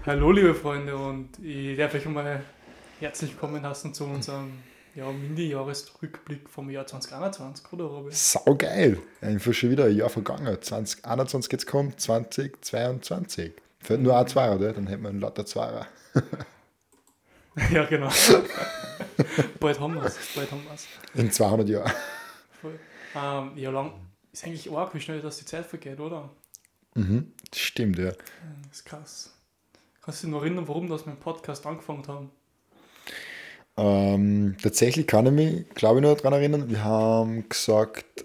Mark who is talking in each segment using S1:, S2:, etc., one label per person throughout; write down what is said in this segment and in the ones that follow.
S1: Hallo liebe Freunde und ich darf euch einmal herzlich willkommen heißen zu unserem Mini-Jahresrückblick vom Jahr 2021, oder Robin?
S2: Saugeil! Einfach schon wieder ein Jahr vergangen. 2021 jetzt kommt, 2022. Fällt nur ein
S1: Mhm.
S2: Zweier, oder? Dann hätten wir einen lauter Zweier.
S1: Ja, genau. Bald haben wir es, bald haben wir es.
S2: In 200 Jahren.
S1: Voll. Ja, lang ist eigentlich arg, wie schnell das die Zeit vergeht, oder?
S2: Mhm, das stimmt, ja.
S1: Das ist krass. Kannst du dich noch erinnern, warum das mit dem Podcast angefangen haben?
S2: Tatsächlich kann ich mich, glaube ich, noch daran erinnern, wir haben gesagt,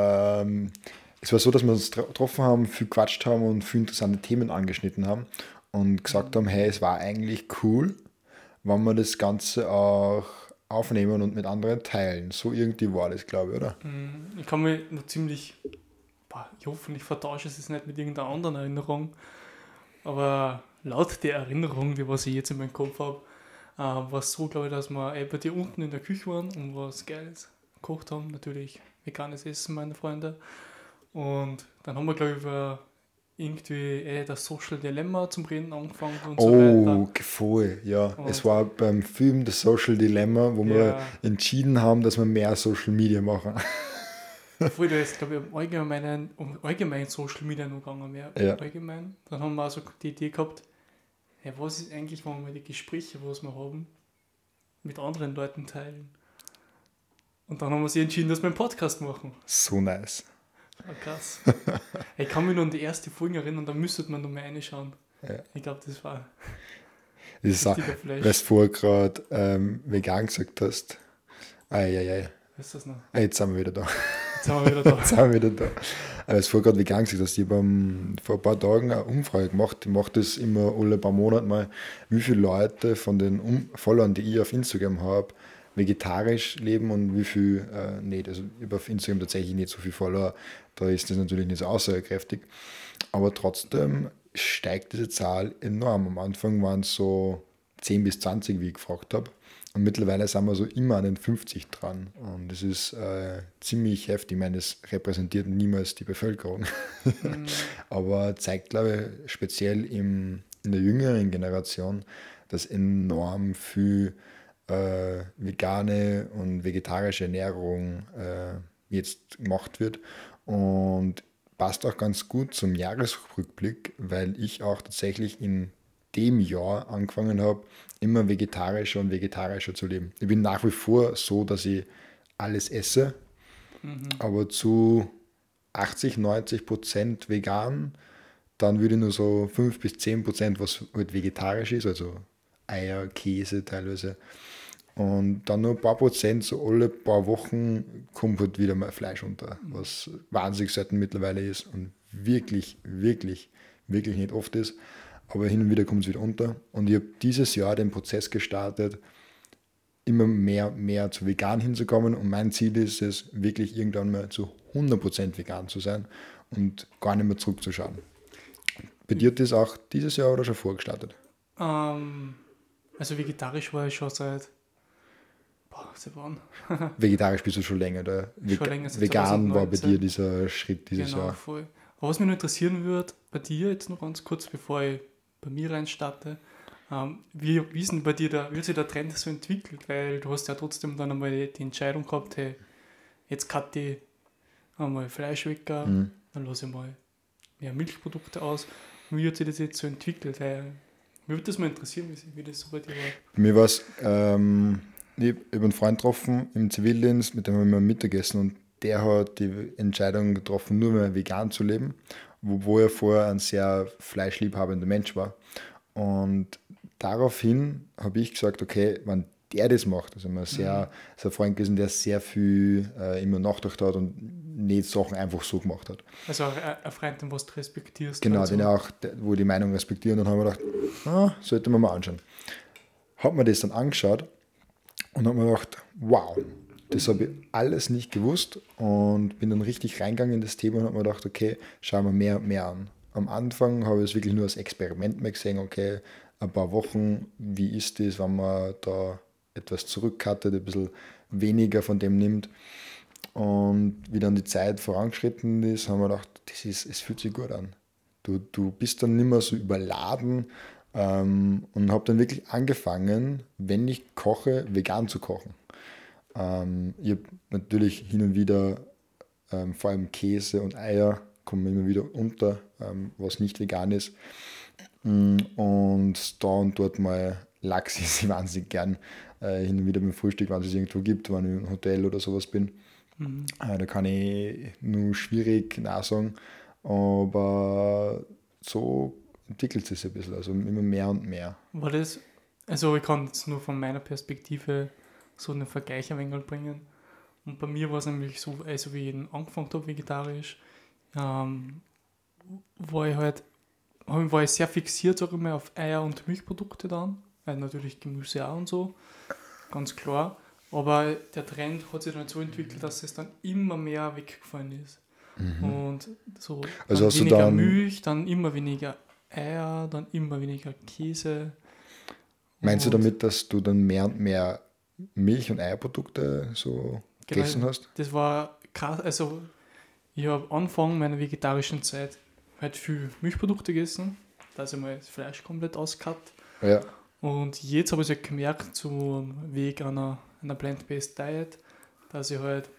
S2: es war so, dass wir uns getroffen haben, viel quatscht haben und viel interessante Themen angeschnitten haben und gesagt
S1: Mhm.
S2: haben, hey, es war eigentlich cool, wenn wir das Ganze auch aufnehmen und mit anderen teilen. So irgendwie war das, glaube ich, oder?
S1: Ich kann mich noch ziemlich, ich hoffe, ich vertausche es jetzt nicht mit irgendeiner anderen Erinnerung, aber laut der Erinnerung, die was ich jetzt in meinem Kopf habe, war es so, glaube ich, dass wir bei dir unten in der Küche waren und was Geiles gekocht haben. Natürlich veganes Essen, meine Freunde. Und dann haben wir, glaube ich, über irgendwie das Social Dilemma zum Reden angefangen und so weiter.
S2: Oh, voll, ja. Es
S1: Und
S2: war beim Film The Social Dilemma, wo wir
S1: ja,
S2: entschieden haben, dass wir mehr Social Media machen.
S1: bevor du jetzt, glaube ich, um allgemein Social Media noch gegangen wäre,
S2: Ja,
S1: allgemein, dann haben wir also die Idee gehabt, ja, was ist eigentlich, wenn wir die Gespräche, was wir haben, mit anderen Leuten teilen? Und dann haben wir sich entschieden, dass wir einen Podcast machen.
S2: so nice.
S1: Ah, krass. Ich kann mich noch an die erste Folge erinnern, da müsste man noch mal reinschauen.
S2: Ja.
S1: Ich glaube, das war ein
S2: Das ist auch,
S1: richtiger
S2: weil
S1: Flash.
S2: du vorher gerade vegan gesagt hast. Eieiei.
S1: Weißt du das noch?
S2: Jetzt sind wir wieder da.
S1: Jetzt sind wir wieder da.
S2: Jetzt sind wir wieder da. Weil du vorher gerade vegan gesagt hast, ich habe vor ein paar Tagen eine Umfrage gemacht. Ich mache das immer alle paar Monate mal, wie viele Leute von den Followern, die ich auf Instagram habe, vegetarisch leben und wie viel nicht. Also ich habe auf Instagram tatsächlich nicht so viele Follower, da ist das natürlich nicht so aussagekräftig. Aber trotzdem steigt diese Zahl enorm. Am Anfang waren es so 10 bis 20, wie ich gefragt habe. Und mittlerweile sind wir so immer an den 50 dran. Und das ist ziemlich heftig. Ich meine, das repräsentiert niemals die Bevölkerung.
S1: Mm,
S2: Aber zeigt, glaube ich, speziell in der jüngeren Generation, dass enorm viel vegane und vegetarische Ernährung jetzt gemacht wird. Und passt auch ganz gut zum Jahresrückblick, weil ich auch tatsächlich in dem Jahr angefangen habe, immer vegetarischer und vegetarischer zu leben. Ich bin nach wie vor so, dass ich alles esse,
S1: mhm.
S2: aber zu 80-90% vegan. Dann würde ich nur so 5 bis 10%, was halt vegetarisch ist, also Eier, Käse teilweise. Und dann nur ein paar Prozent, so alle paar Wochen kommt halt wieder mal Fleisch unter, was wahnsinnig selten mittlerweile ist und wirklich, wirklich, wirklich nicht oft ist. Aber hin und wieder kommt es wieder unter. Und ich habe dieses Jahr den Prozess gestartet, immer mehr zu vegan hinzukommen. Und mein Ziel ist es, wirklich irgendwann mal zu 100% vegan zu sein und gar nicht mehr zurückzuschauen. Bei dir hat das auch dieses Jahr oder schon vorgestartet?
S1: Ähm, also vegetarisch war ich schon seit wann?
S2: Vegetarisch bist du schon länger, oder?
S1: Schon länger, seit
S2: Vegan war bei dir
S1: 2019.
S2: dieser Schritt dieses
S1: Genau,
S2: Jahr.
S1: voll. Aber was mich noch interessieren würde, bei dir jetzt noch ganz kurz, bevor ich bei mir reinstarte, wie ist denn bei dir wie hat sich der Trend so entwickelt? Weil du hast ja trotzdem dann einmal die Entscheidung gehabt, hey, jetzt cutte ich einmal Fleisch weg,
S2: Mhm.
S1: dann lasse ich mal mehr Milchprodukte aus. Und wie hat sich das jetzt so entwickelt? Weil, mich würde das mal interessieren, wie das so bei dir war.
S2: Bei mir war es, ich habe einen Freund getroffen im Zivildienst, mit dem haben wir Mittagessen und der hat die Entscheidung getroffen, nur mehr vegan zu leben, wo er vorher ein sehr fleischliebhabender Mensch war. Und daraufhin habe ich gesagt, okay, wenn der das macht, also immer
S1: Mhm.
S2: sehr ein Freund gewesen, der sehr viel immer nachgedacht hat und nicht Sachen einfach so gemacht hat.
S1: Also auch ein Freund, den was du respektierst,
S2: Genau,
S1: halt
S2: den
S1: so.
S2: er auch, wo die Meinung respektieren. Und dann haben wir gedacht, sollte man mal anschauen. Hat mir das dann angeschaut und habe mir gedacht, wow, das habe ich alles nicht gewusst und bin dann richtig reingegangen in das Thema und habe mir gedacht, okay, schauen wir mehr und mehr an. Am Anfang habe ich es wirklich nur als Experiment mehr gesehen, okay, ein paar Wochen, wie ist das, wenn man da etwas zurückcuttet, ein bisschen weniger von dem nimmt. Und wie dann die Zeit vorangeschritten ist, haben wir gedacht, es fühlt sich gut an. Du bist dann nicht mehr so überladen Und habe dann wirklich angefangen, wenn ich koche, vegan zu kochen. Ich habe natürlich hin und wieder, vor allem Käse und Eier kommen immer wieder unter, was nicht vegan ist. Und da und dort mal Lachs esse ich wahnsinnig gern. Hin und wieder beim Frühstück, wenn es irgendwo gibt, wenn ich im Hotel oder sowas bin. Da kann ich nur schwierig nachsagen. Aber so entwickelt es sich ein bisschen, also immer mehr und mehr.
S1: War das, also ich kann jetzt nur von meiner Perspektive so einen Vergleich ein wenig bringen. Und bei mir war es nämlich so, also wie ich angefangen habe vegetarisch, war ich halt, war ich sehr fixiert, sag ich mal, auf Eier und Milchprodukte dann, weil natürlich Gemüse auch und so, ganz klar. Aber der Trend hat sich dann so entwickelt, dass es dann immer mehr weggefallen ist. Und so
S2: Also
S1: dann
S2: hast du
S1: weniger
S2: dann-
S1: Milch, dann immer weniger Eier, dann immer weniger Käse.
S2: Meinst du
S1: Und
S2: damit, dass du dann mehr und mehr Milch- und Eierprodukte so gegessen hast?
S1: Das war krass, also ich habe Anfang meiner vegetarischen Zeit halt viel Milchprodukte gegessen, da ist einmal das Fleisch komplett ausgekattet.
S2: Ja.
S1: Und jetzt habe ich es halt gemerkt, zum Weg einer Plant-Based Diet, dass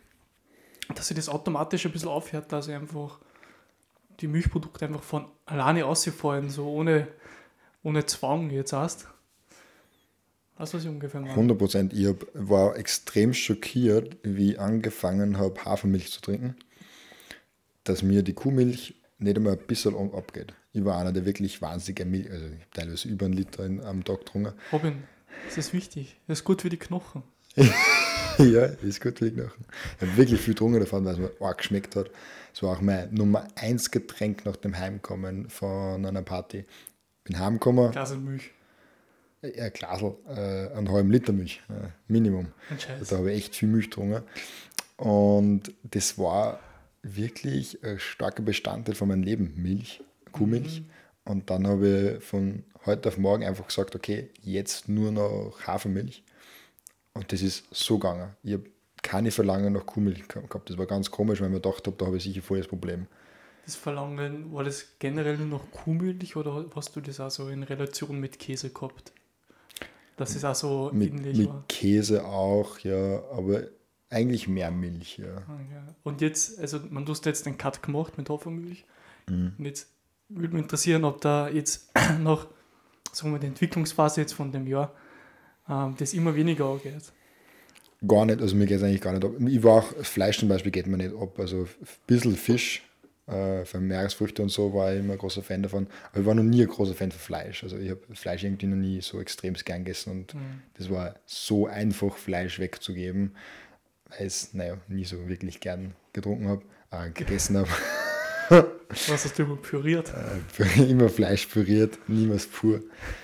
S1: ich das automatisch ein bisschen aufhört, dass ich einfach die Milchprodukte einfach von alleine ausfallen, so ohne Zwang jetzt erst. Weißt du, was ich ungefähr meine?
S2: 100%. War extrem schockiert, wie ich angefangen habe, Hafermilch zu trinken, dass mir die Kuhmilch nicht einmal ein bisschen abgeht. Ich war einer, der wirklich wahnsinnige Milch, also ich habe teilweise über 1 Liter am Tag getrunken.
S1: Robin, das ist wichtig. Das ist gut für die Knochen.
S2: Ja, ist gut wie Knochen. Ich habe wirklich viel getrunken davon, weil es mir arg geschmeckt hat. Es war auch mein Nummer 1 Getränk nach dem Heimkommen von einer Party. Bin heimgekommen,
S1: Glas und Milch.
S2: ein Glasl, einen halben Liter Milch, Minimum.
S1: Ein Scheiß.
S2: Da habe ich echt viel Milch getrunken. Und das war wirklich ein starker Bestandteil von meinem Leben, Milch, Kuhmilch. Und dann habe ich von heute auf morgen einfach gesagt, okay, jetzt nur noch Hafermilch. Und das ist so gegangen. Ich habe keine Verlangen nach Kuhmilch gehabt. Das war ganz komisch, weil ich mir gedacht habe, da habe ich sicher voll das Problem.
S1: Das Verlangen, war das generell nur noch Kuhmilch oder hast du das auch so in Relation mit Käse gehabt? Dass es auch so ähnlich
S2: Mit
S1: war.
S2: Käse auch, ja, aber eigentlich mehr Milch, ja.
S1: Ah, ja. Und jetzt, also du hast jetzt den Cut gemacht mit Hafermilch. Und jetzt würde mich interessieren, ob da jetzt nach, sagen wir, der Entwicklungsphase jetzt von dem Jahr das immer weniger angeht.
S2: Gar nicht, also mir geht es eigentlich gar nicht ab. Ich war auch, Fleisch zum Beispiel geht mir nicht ab. Also ein bisschen Fisch, für Meeresfrüchte und so war ich immer ein großer Fan davon. Aber ich war noch nie ein großer Fan von Fleisch. Also ich habe Fleisch irgendwie noch nie so extrem gern gegessen und das war so einfach, Fleisch wegzugeben, weil ich es, nie so wirklich gern getrunken habe, gegessen habe.
S1: Was hast du immer püriert?
S2: Immer Fleisch püriert, niemals pur.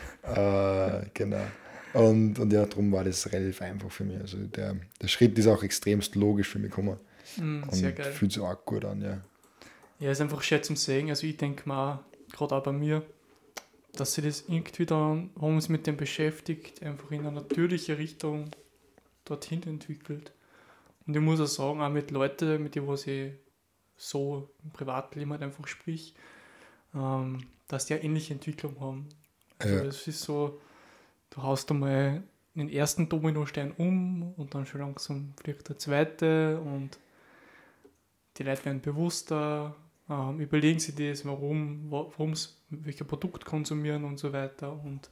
S2: Genau. Und ja, darum war das relativ einfach für mich. Also der Schritt ist auch extremst logisch für mich gekommen.
S1: Sehr
S2: Und
S1: geil.
S2: fühlt sich auch gut an, ja.
S1: Ja, ist einfach schön zum Sehen. Also ich denke mal, gerade auch bei mir, dass sie das irgendwie dann, wenn man sich mit dem beschäftigt, einfach in eine natürliche Richtung dorthin entwickelt. Und ich muss auch sagen, auch mit Leuten, mit denen was ich so im Privatleben halt einfach sprich, dass die eine ähnliche Entwicklung haben. Also
S2: Ja.
S1: es ist so, du haust einmal den ersten Dominostein und dann schon langsam fliegt der zweite und die Leute werden bewusster, überlegen sich das, warum sie welche Produkt konsumieren und so weiter und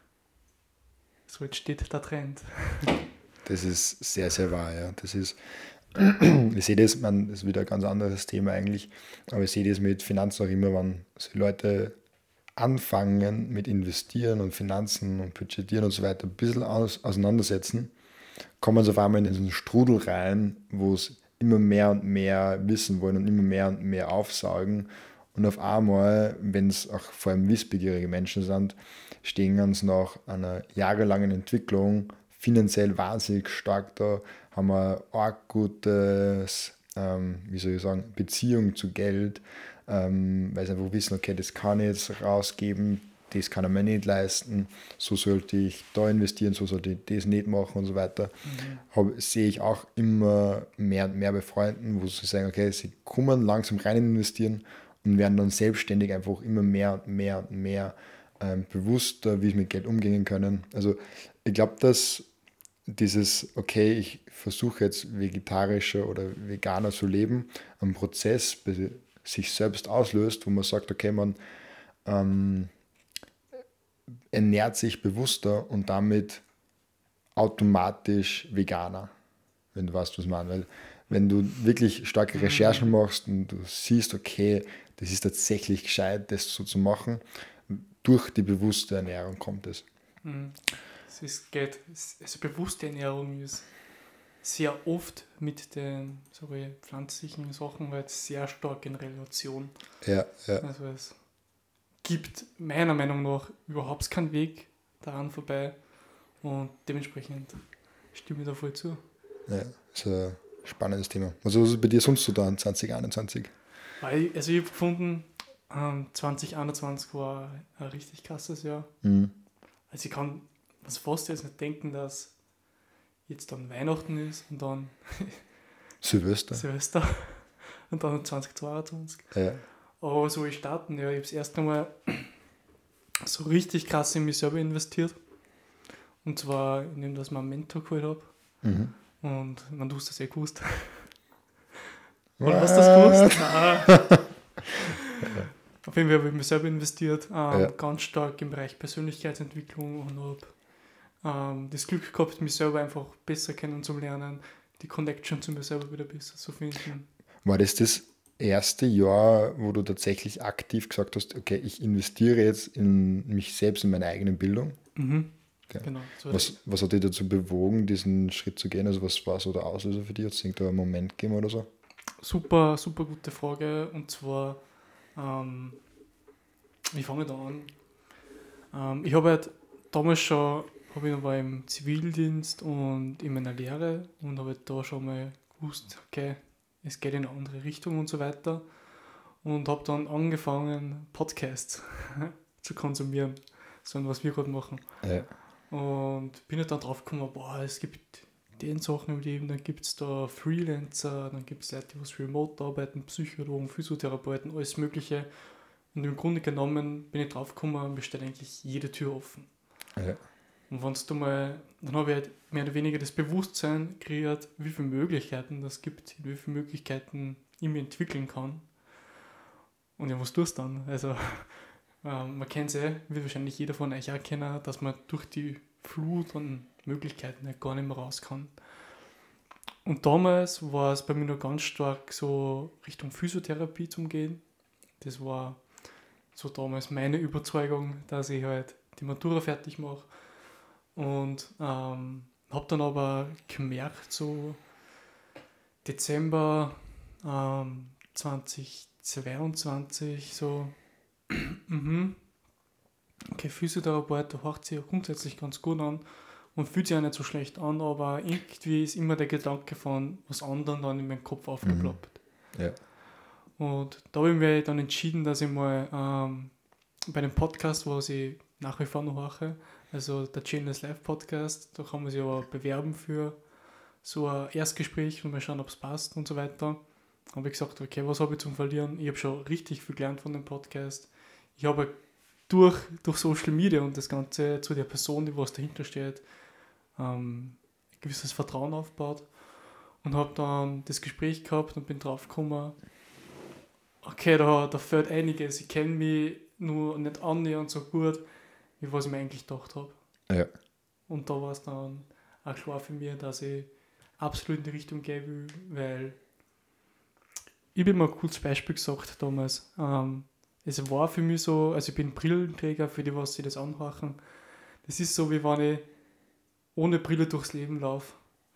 S1: so entsteht der Trend.
S2: Das ist sehr, sehr wahr, ja. Das ist, ich sehe das, das ist wieder ein ganz anderes Thema eigentlich, aber ich sehe das mit Finanzen auch immer, wenn so Leute anfangen mit Investieren und Finanzen und Budgetieren und so weiter ein bisschen auseinandersetzen, kommen sie auf einmal in diesen Strudel rein, wo es immer mehr und mehr wissen wollen und immer mehr aufsaugen. Und auf einmal, wenn es auch vor allem wissbegierige Menschen sind, stehen sie nach einer jahrelangen Entwicklung finanziell wahnsinnig stark da, haben ein arg gutes, Beziehung zu Geld, weil sie einfach wissen, okay, das kann ich jetzt rausgeben, das kann er mir nicht leisten, so sollte ich da investieren, so sollte ich das nicht machen und so weiter. Sehe ich auch immer mehr und mehr bei Freunden, wo sie sagen, okay, sie kommen langsam rein investieren und werden dann selbstständig einfach immer mehr und mehr bewusster, wie ich mit Geld umgehen können. Also ich glaube, dass dieses, okay, ich versuche jetzt vegetarischer oder veganer zu leben, ein Prozess sich selbst auslöst, wo man sagt, okay, man ernährt sich bewusster und damit automatisch Veganer, wenn du weißt, was ich meine. Weil wenn du wirklich starke Recherchen machst und du siehst, okay, das ist tatsächlich gescheit, das so zu machen, durch die bewusste Ernährung kommt es.
S1: Also bewusste Ernährung ist sehr oft mit den pflanzlichen Sachen halt sehr stark in Relation.
S2: Ja, ja.
S1: Also es gibt meiner Meinung nach überhaupt keinen Weg daran vorbei und dementsprechend stimme ich da voll zu.
S2: Ja, ist ein spannendes Thema. Was ist bei dir sonst so da in 2021?
S1: Also ich habe gefunden, 2021 war ein richtig krasses Jahr.
S2: Mhm.
S1: Also ich kann fast jetzt nicht denken, dass jetzt dann Weihnachten ist und dann Silvester und dann 2022.
S2: Ja.
S1: Aber so ich starten, ja, ich habe das erste Mal so richtig krass in mich selber investiert. Und zwar, indem dass ich mir einen Mentor geholt habe.
S2: Mhm.
S1: Und du hast das ja gewusst. Oder hast du das gewusst? Nein. Auf jeden Fall habe ich mich selber investiert, ganz stark im Bereich Persönlichkeitsentwicklung und habe das Glück gehabt, mich selber einfach besser kennenzulernen, die Connection zu mir selber wieder besser zu finden.
S2: War das erste Jahr, wo du tatsächlich aktiv gesagt hast, okay, ich investiere jetzt in mich selbst, in meine eigene Bildung?
S1: Mhm.
S2: Okay.
S1: Genau. So
S2: was hat dich dazu bewogen, diesen Schritt zu gehen? Also was war so der Auslöser für dich? Hat es irgendeinen Moment gegeben oder so?
S1: super, super gute Frage. Und zwar, wie fange ich da an? Ich habe halt damals schon, war im Zivildienst und in meiner Lehre und habe da schon mal gewusst, okay, es geht in eine andere Richtung und so weiter. Und habe dann angefangen, Podcasts zu konsumieren, so was wir gerade machen.
S2: Ja.
S1: Und bin halt dann drauf gekommen, es gibt den Sachen im Leben, dann gibt es da Freelancer, dann gibt es Leute, die was remote arbeiten, Psychologen, Physiotherapeuten, alles Mögliche. Und im Grunde genommen bin ich drauf gekommen, mir steht eigentlich jede Tür offen.
S2: Ja.
S1: Und dann habe ich halt mehr oder weniger das Bewusstsein kreiert, wie viele Möglichkeiten das gibt, wie viele Möglichkeiten ich mir entwickeln kann. Und ja, was tust du dann? Also, man kennt es wie wahrscheinlich jeder von euch auch kennen, dass man durch die Flut an Möglichkeiten gar nicht mehr raus kann. Und damals war es bei mir noch ganz stark so Richtung Physiotherapie zum Gehen. Das war so damals meine Überzeugung, dass ich halt die Matura fertig mache. Und habe dann aber gemerkt, so Dezember 2022, so okay, Physiotherapeut, da hört sich ja grundsätzlich ganz gut an und fühlt sich auch nicht so schlecht an, aber irgendwie ist immer der Gedanke von was anderem dann in meinem Kopf aufgeploppt.
S2: Ja.
S1: Und da habe ich mich dann entschieden, dass ich mal bei dem Podcast, was ich nach wie vor noch mache, also der Chainless Life Podcast, da kann man sich aber bewerben für so ein Erstgespräch und mal schauen, ob es passt und so weiter. Da habe ich gesagt, okay, was habe ich zum Verlieren? Ich habe schon richtig viel gelernt von dem Podcast. Ich habe durch Social Media und das Ganze zu der Person, die was dahinter steht, ein gewisses Vertrauen aufgebaut und habe dann das Gespräch gehabt und bin drauf gekommen, okay, da fehlt einiges. Ich kenne mich nur nicht annähernd so gut, wie was ich mir eigentlich gedacht habe.
S2: Ja. Und
S1: da war es dann auch klar für mich, dass ich absolut in die Richtung gehen will, weil ich habe mir ein gutes Beispiel gesagt damals. Es war für mich so, also ich bin Brillenträger, für die, was sie das anmachen. Das ist so, wie wenn ich ohne Brille durchs Leben laufe.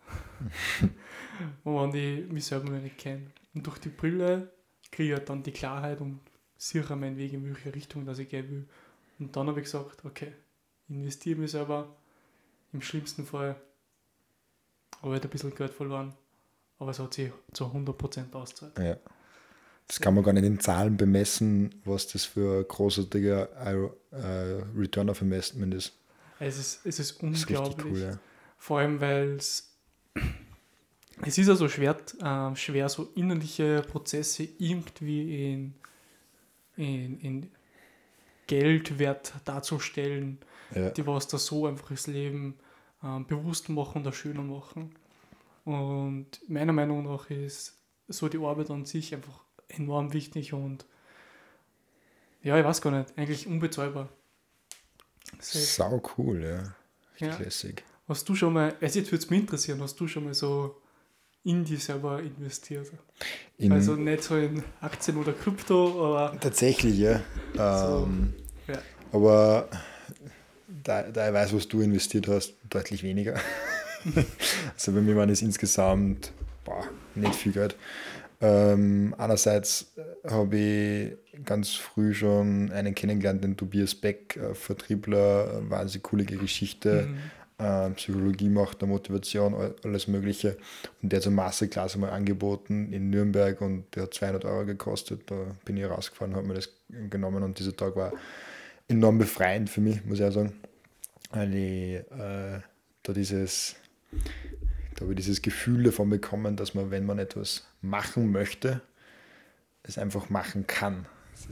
S1: Und wenn ich mich selber noch nicht kenne. Und durch die Brille kriege ich dann die Klarheit und sichere meinen Weg, in welche Richtung dass ich gehen will. Und dann habe ich gesagt, okay, investiere mich selber. Im schlimmsten Fall habe ich ein bisschen Geld verloren, aber es hat sich zu 100% ausgezahlt.
S2: Ja. Das kann man gar nicht in Zahlen bemessen, was das für ein großartiger Return of Investment ist.
S1: Es ist unglaublich.
S2: Das ist richtig cool, ja.
S1: Vor allem, weil es ist ja so schwer, so innerliche Prozesse irgendwie in Geld wert darzustellen,
S2: Ja.
S1: die was da so einfach das Leben bewusst machen oder schöner machen. Und meiner Meinung nach ist so die Arbeit an sich einfach enorm wichtig und ja, ich weiß gar nicht, eigentlich unbezahlbar. Safe.
S2: Sau cool, ja. Richtig
S1: Ja.
S2: lässig.
S1: Hast du schon mal, also jetzt würde es mich interessieren, hast du schon mal so in dich selber investiert? Also nicht so in Aktien oder Krypto, aber
S2: Tatsächlich, ja.
S1: so, ja.
S2: Aber da ich weiß, was du investiert hast, deutlich weniger. Also bei mir waren es insgesamt nicht viel Geld. Einerseits habe ich ganz früh schon einen kennengelernt, den Tobias Beck, Vertriebler, wahnsinnig coole Geschichte, Psychologie macht, Motivation, alles Mögliche. Und der hat so eine Masterclass einmal angeboten in Nürnberg und der hat 200 Euro gekostet. Da bin ich rausgefahren, habe mir das genommen und dieser Tag war enorm befreiend für mich, muss ich auch sagen. Weil ich da habe ich dieses Gefühl davon bekommen, dass man, wenn man etwas machen möchte, es einfach machen kann.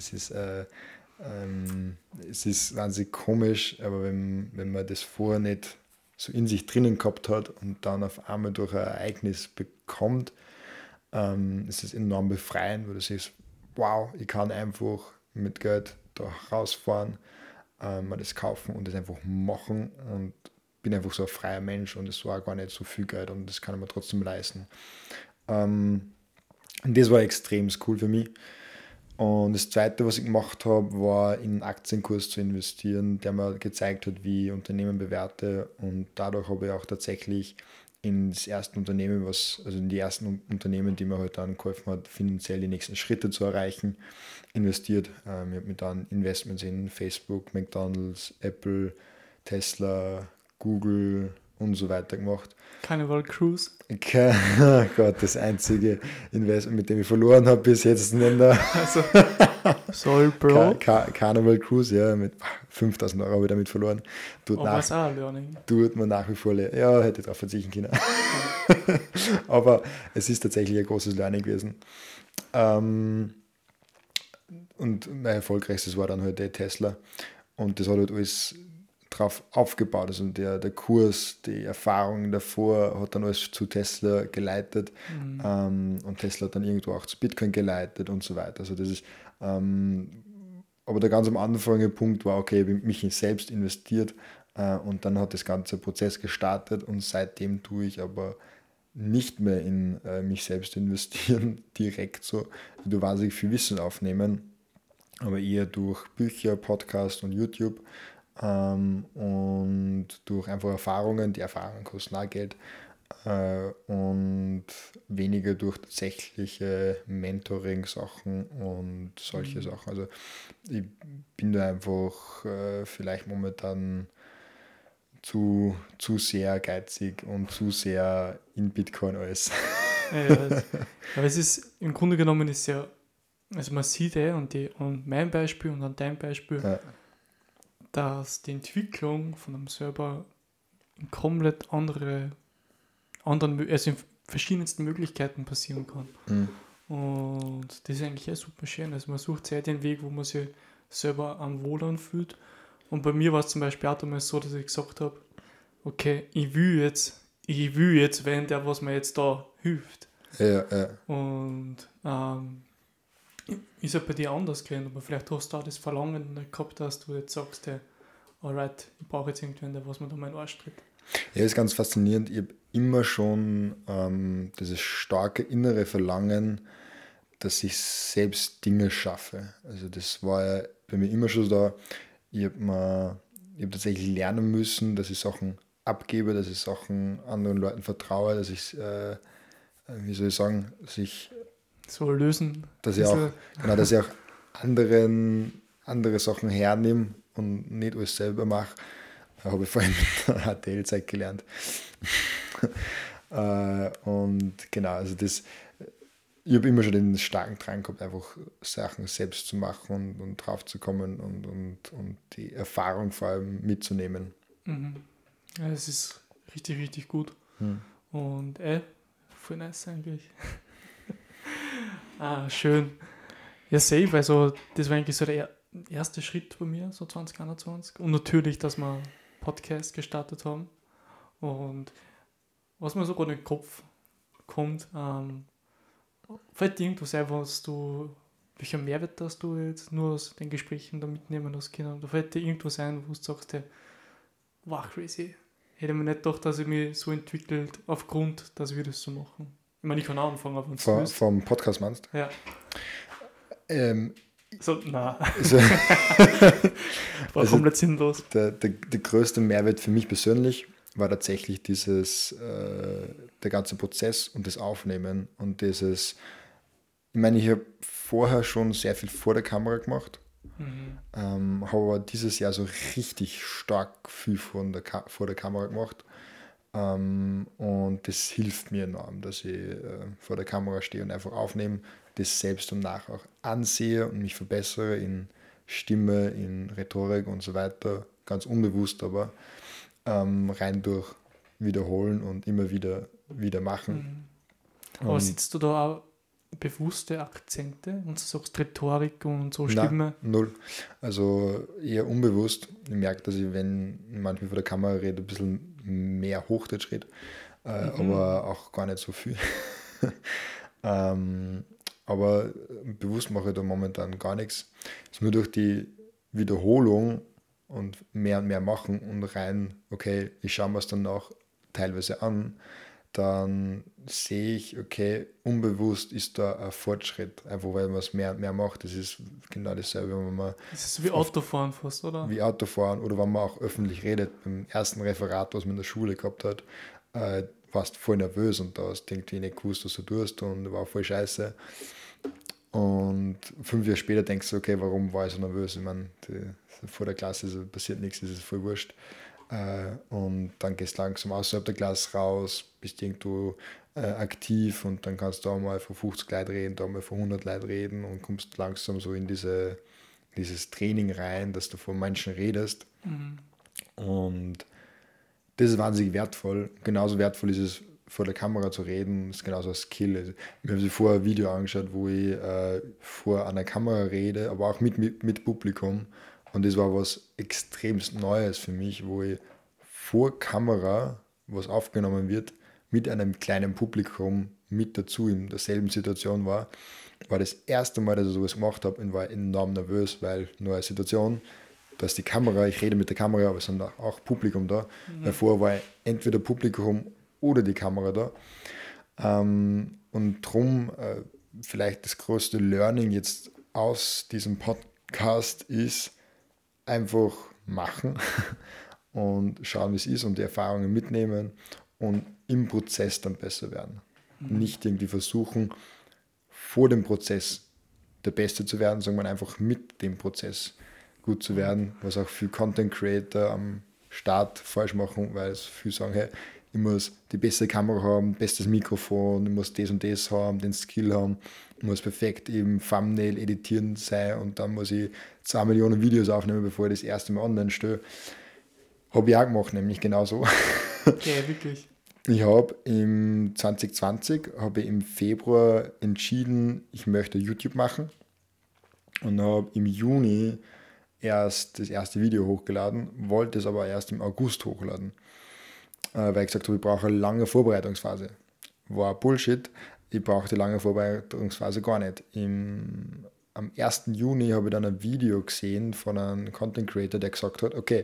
S2: Es ist wahnsinnig komisch, aber wenn man das vorher nicht so in sich drinnen gehabt hat und dann auf einmal durch ein Ereignis bekommt, ist es enorm befreiend, weil du siehst, wow, ich kann einfach mit Geld da rausfahren, mir das kaufen und das einfach machen und bin einfach so ein freier Mensch und es war gar nicht so viel Geld und das kann ich mir trotzdem leisten. Und das war extrem cool für mich. Und das Zweite, was ich gemacht habe, war in einen Aktienkurs zu investieren, der mir gezeigt hat, wie ich Unternehmen bewerte. Und dadurch habe ich auch tatsächlich in das erste Unternehmen, also in die ersten Unternehmen, die mir halt dann geholfen hat, finanziell die nächsten Schritte zu erreichen, investiert. Ich habe mir dann Investments in Facebook, McDonald's, Apple, Tesla, Google und so weiter gemacht.
S1: Carnival Cruise.
S2: Oh Gott, das einzige Investment, mit dem ich verloren habe bis jetzt,
S1: Also, sorry, Bro.
S2: Carnival Cruise, ja, mit 5.000 Euro habe ich damit verloren.
S1: Aber es ist auch ein Learning.
S2: Tut man nach wie vor, ja, hätte ich darauf verzichten können. Aber es ist tatsächlich ein großes Learning gewesen. Und mein erfolgreichstes war dann halt der Tesla. Und das hat halt alles drauf aufgebaut. Also der Kurs, die Erfahrung davor hat dann alles zu Tesla geleitet. Und Tesla hat dann irgendwo auch zu Bitcoin geleitet und so weiter. Also das ist, aber der ganz am Anfang der Punkt war, okay, ich habe mich selbst investiert und dann hat das ganze Prozess gestartet und seitdem tue ich aber nicht mehr in mich selbst investieren, direkt so. Ich tue wahnsinnig viel Wissen aufnehmen, aber eher durch Bücher, Podcast und YouTube und durch einfach Erfahrungen. Die Erfahrungen kosten auch Geld und weniger durch tatsächliche Mentoring-Sachen und solche Sachen. Also ich bin da einfach vielleicht momentan zu sehr geizig und zu sehr in Bitcoin alles.
S1: Ja, aber es ist, im Grunde genommen ist ja, also man sieht und mein Beispiel und an deinem Beispiel,
S2: Ja.
S1: dass die Entwicklung von einem Server in komplett also in verschiedensten Möglichkeiten passieren kann. Und das ist eigentlich super schön. Also man sucht sehr den Weg, wo man sich selber am wohl anfühlt. Und bei mir war es zum Beispiel auch damals so, dass ich gesagt habe, okay, ich will jetzt, wenn der, was mir jetzt da hilft.
S2: Ja.
S1: Und ist ja bei dir anders gewesen, aber vielleicht hast du auch das Verlangen nicht gehabt, dass du jetzt sagst, hey, alright, ich brauche jetzt irgendwen, der was mir da meinen Arsch tritt.
S2: Ja, ist ganz faszinierend. Ich habe immer schon dieses starke innere Verlangen, dass ich selbst Dinge schaffe. Also das war ja bei mir immer schon da. Ich habe tatsächlich lernen müssen, dass ich Sachen abgebe, dass ich Sachen anderen Leuten vertraue, dass ich, wie soll ich sagen,
S1: So lösen.
S2: dass ich auch andere Sachen hernehme und nicht alles selber mache. Habe ich vorhin mit der HTL-Zeit gelernt. Und genau, also ich habe immer schon den starken Drang gehabt, einfach Sachen selbst zu machen und drauf zu kommen und die Erfahrung vor allem mitzunehmen.
S1: Ja, es ist richtig, richtig gut. Und voll nice eigentlich. Schön. Ja, safe, also das war eigentlich so der erste Schritt bei mir, so 2021. Und natürlich, dass wir Podcast gestartet haben. Und was mir so gerade in den Kopf kommt, fällt dir irgendwas ein, welcher Mehrwert dass du jetzt nur aus den Gesprächen da mitnehmen hast können? Da fällt dir irgendwas ein, wo du sagst, hey, wow, crazy. Hätte mir nicht gedacht, dass ich mich so entwickelt, aufgrund, dass wir das so machen. Ich meine, ich kann auch anfangen, aber wenn du willst.
S2: Vom Podcast meinst?
S1: Ja.
S2: Ähm,
S1: So, nein.
S2: also,
S1: War komplett sinnlos.
S2: der größte Mehrwert für mich persönlich war tatsächlich der ganze Prozess und das Aufnehmen und ich meine, ich habe vorher schon sehr viel vor der Kamera gemacht, habe aber dieses Jahr so richtig stark viel vor der Kamera gemacht, und das hilft mir enorm, dass ich vor der Kamera stehe und einfach aufnehme, das selbst und nach auch ansehe und mich verbessere in Stimme, in Rhetorik und so weiter, ganz unbewusst, aber rein durch Wiederholen und immer wieder machen.
S1: Aber
S2: Und
S1: sitzt du da auch bewusste Akzente und du sagst Rhetorik und so
S2: nein,
S1: Stimme?
S2: null. Also eher unbewusst. Ich merke, dass ich, wenn manchmal vor der Kamera rede, ein bisschen mehr Hochdeutsch rede, aber auch gar nicht so viel. Aber bewusst mache ich da momentan gar nichts. Es ist nur durch die Wiederholung und mehr machen und rein, okay, ich schaue mir es dann auch teilweise an, dann sehe ich, okay, unbewusst ist da ein Fortschritt, einfach weil man es mehr macht. Das ist genau dasselbe, wenn man
S1: Das ist so wie Autofahren fast, oder?
S2: wie Autofahren oder wenn man auch öffentlich redet. Beim ersten Referat, was man in der Schule gehabt hat, warst voll nervös und da hast du irgendwie nicht gewusst, was du tust und war voll scheiße. Und 5 Jahre später denkst du, okay, warum war ich so nervös? Ich meine, vor der Klasse passiert nichts, das ist voll wurscht. Und dann gehst du langsam außerhalb der Klasse raus, bist irgendwo aktiv und dann kannst du auch mal von 50 Leuten reden, da mal von 100 Leuten reden und kommst langsam so in dieses Training rein, dass du vor Menschen redest. Und das ist wahnsinnig wertvoll. Genauso wertvoll ist es, vor der Kamera zu reden, ist genauso ein Skill. Also, wir haben sich vorher ein Video angeschaut, wo ich vor einer Kamera rede, aber auch mit Publikum. Und das war was extremst Neues für mich, wo ich vor Kamera, was aufgenommen wird, mit einem kleinen Publikum mit dazu in derselben Situation war das erste Mal, dass ich sowas gemacht habe und war enorm nervös, weil neue Situation, da ist die Kamera, ich rede mit der Kamera, aber es sind auch Publikum da. Davor war entweder Publikum oder die Kamera da. Und darum vielleicht das größte Learning jetzt aus diesem Podcast ist, einfach machen und schauen, wie es ist und die Erfahrungen mitnehmen und im Prozess dann besser werden. Nicht irgendwie versuchen, vor dem Prozess der Beste zu werden, sondern einfach mit dem Prozess gut zu werden, was auch viele Content Creator am Start falsch machen, weil es viele sagen, hey, ich muss die beste Kamera haben, bestes Mikrofon, ich muss das und das haben, den Skill haben, ich muss perfekt im Thumbnail editieren sein und dann muss ich 2 Millionen Videos aufnehmen, bevor ich das erste Mal online stelle. Habe ich auch gemacht, nämlich genauso.
S1: Ja, wirklich.
S2: Ich habe im 2020, im Februar entschieden, ich möchte YouTube machen und habe im Juni erst das erste Video hochgeladen, wollte es aber erst im August hochladen, weil ich gesagt habe, ich brauche eine lange Vorbereitungsphase. War Bullshit, ich brauche die lange Vorbereitungsphase gar nicht. Am 1. Juni habe ich dann ein Video gesehen von einem Content Creator, der gesagt hat, okay,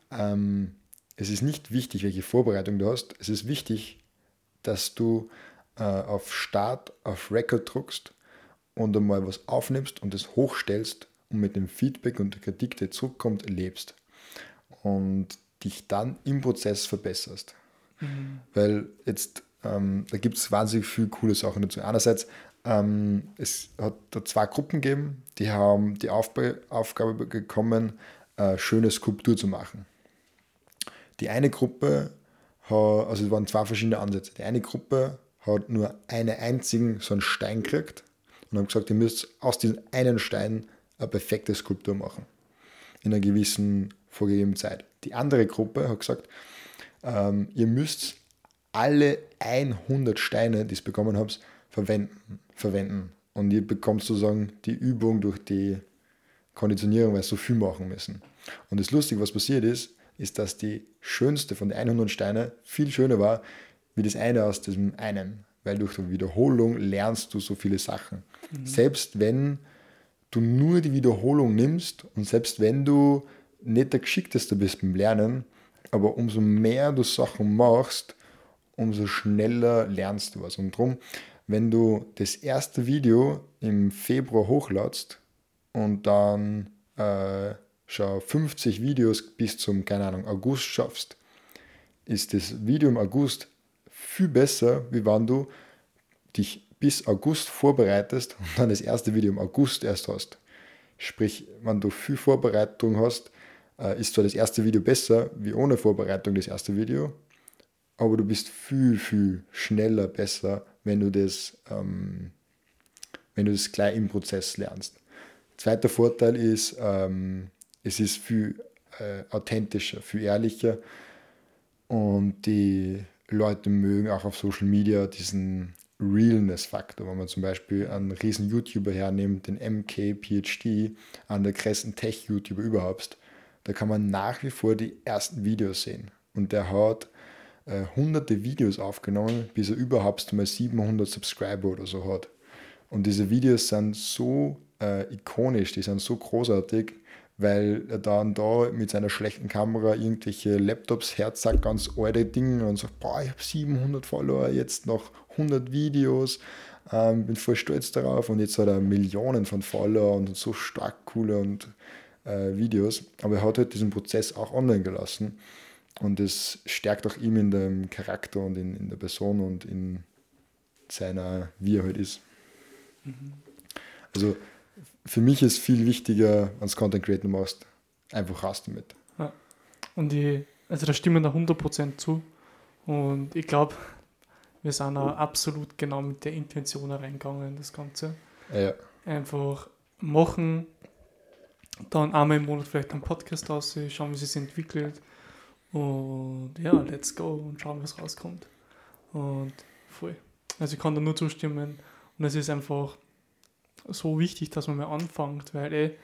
S2: es ist nicht wichtig, welche Vorbereitung du hast, es ist wichtig, dass du auf Start, auf Record druckst und einmal was aufnimmst und es hochstellst und mit dem Feedback und der Kritik, die zurückkommt, lebst und dich dann im Prozess verbesserst. Weil jetzt, da gibt es wahnsinnig viele coole Sachen dazu. Einerseits, es hat da 2 Gruppen gegeben, die haben die Aufgabe bekommen, schöne Skulptur zu machen. Die eine Gruppe, also es waren 2 verschiedene Ansätze. Die eine Gruppe hat nur einen einzigen so einen Stein gekriegt und haben gesagt, ihr müsst aus diesem einen Stein eine perfekte Skulptur machen. In einer gewissen vorgegebenen Zeit. Die andere Gruppe hat gesagt, ihr müsst alle 100 Steine, die ihr bekommen habt, verwenden. Und ihr bekommt sozusagen die Übung durch die Konditionierung, weil sie so viel machen müssen. Und das Lustige, was passiert ist, dass die schönste von den 100 Steine viel schöner war, wie das eine aus diesem einen. Weil durch die Wiederholung lernst du so viele Sachen. Selbst wenn du nur die Wiederholung nimmst und selbst wenn du nicht der Geschickteste bist beim Lernen, aber umso mehr du Sachen machst, umso schneller lernst du was. Und darum, wenn du das erste Video im Februar hochladst und dann schon 50 Videos bis zum, keine Ahnung, August schaffst, ist das Video im August viel besser, wie wenn du dich bis August vorbereitest und dann das erste Video im August erst hast. Sprich, wenn du viel Vorbereitung hast, ist zwar das erste Video besser wie ohne Vorbereitung das erste Video, aber du bist viel, viel schneller besser, wenn du das gleich im Prozess lernst. Zweiter Vorteil ist, es ist viel authentischer, viel ehrlicher und die Leute mögen auch auf Social Media diesen Realness-Faktor. Wenn man zum Beispiel einen riesen YouTuber hernimmt, den MKPHD, einen der größten Tech-YouTuber überhaupt, da kann man nach wie vor die ersten Videos sehen. Und der hat hunderte Videos aufgenommen, bis er überhaupt mal 700 Subscriber oder so hat. Und diese Videos sind so ikonisch, die sind so großartig, weil er dann da mit seiner schlechten Kamera irgendwelche Laptops herzagt, ganz alte Dinge und sagt, boah, ich habe 700 Follower, jetzt noch 100 Videos, bin voll stolz darauf und jetzt hat er Millionen von Follower und so stark coole und Videos. Aber er hat halt diesen Prozess auch online gelassen und das stärkt auch ihm in dem Charakter und in der Person und in seiner, wie er halt ist. Also für mich ist viel wichtiger, wenn du Content Creator machst, einfach raus damit.
S1: Ja. Und also da stimmen da 100% zu. Und ich glaube, wir sind auch absolut genau mit der Intention reingegangen in das Ganze.
S2: Ja.
S1: Einfach machen, dann einmal im Monat vielleicht einen Podcast aus, schauen, wie es sich entwickelt. Und ja, let's go und schauen, was rauskommt. Und voll. Also ich kann da nur zustimmen. Und es ist einfach so wichtig, dass man mal anfängt, weil